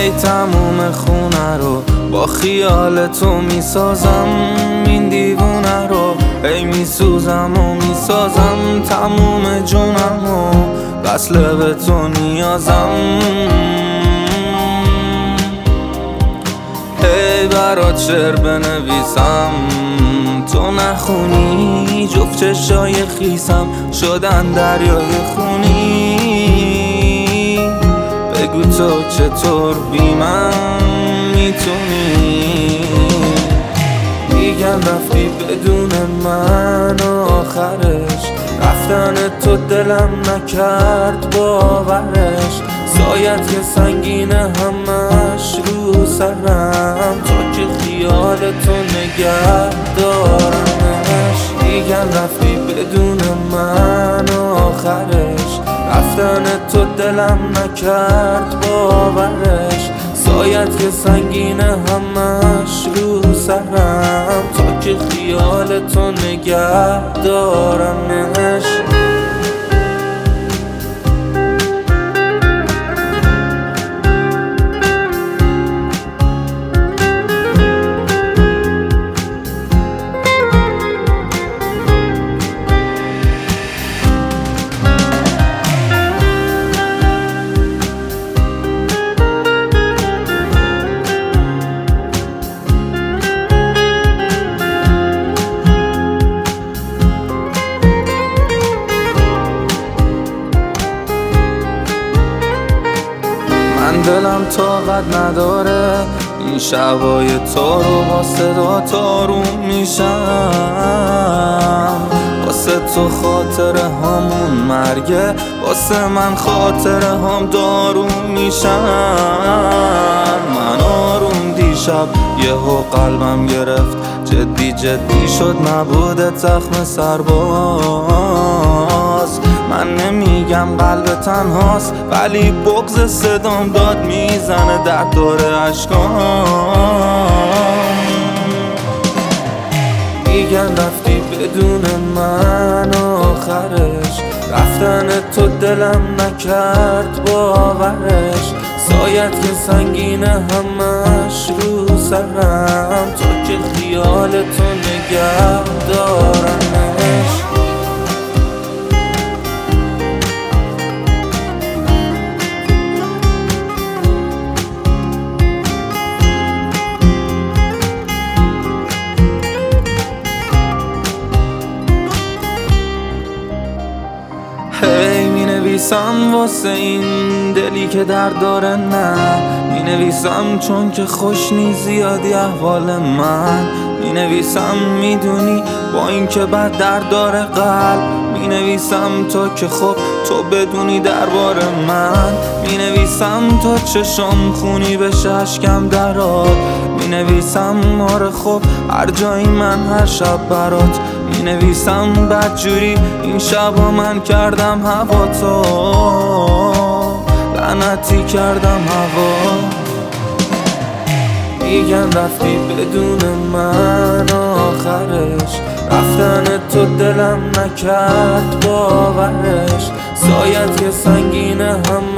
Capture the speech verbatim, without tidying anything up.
هی تموم خونه رو با خیال تو میسازم، این دیوونه رو هی میسوزم و میسازم، تموم جونم و وصل به تو نیازم. هی برات شعر بنویسم تو نخونی، جفت چشای خیسم شدن دریای خونی. بگو تو چطور بی من میتونی، میگن رفتی بدون من و آخرش رفتن تو دلم نکرد باورش. سایت که سنگینه همش رو سرم، تو که خیال تو نگه دارمش. میگن رفتی بدون من و آخرش رفتن تو دلم نکرد باورش. سایت که سنگینه همش رو سرم، تو که خیال تو نگه دارمش. من دلم طاقت نداره این شبای تو رو با صدا تارون میشم. واسه تو خاطره هامون مرگه، واسه من خاطره هام دارون میشم. من آروم دیشب یهو قلبم گرفت، جدی جدی شد نبوده زخم سرباز. من نمیگم قلب تنهاست، ولی بغض صدام داد میزنه در دور اشکام. میگن رفتی بدون من آخرش رفتن تو دلم نکرد باورش. سایت که سنگینه همش رو سرم، تو که خیال تو نگه دارمش. هی می نویسم واسه این دلی که درد داره، نه می نویسم چون که خوش نی زیادی احوال من. می نویسم میدونی با این که بد درد داره قلب. می نویسم تا که خب تو بدونی درباره من. می نویسم تا چشم خونی بشه اشکم درات. می نویسم آره خب هر جایی من هر شب برات. می نویسم بدجوری این شبا من کردم هوا تو، لعنتی کردم هوا. میگن رفتی بدون من آخرش رفتن تو دلم نکرد باورش. سایت که سنگینه هم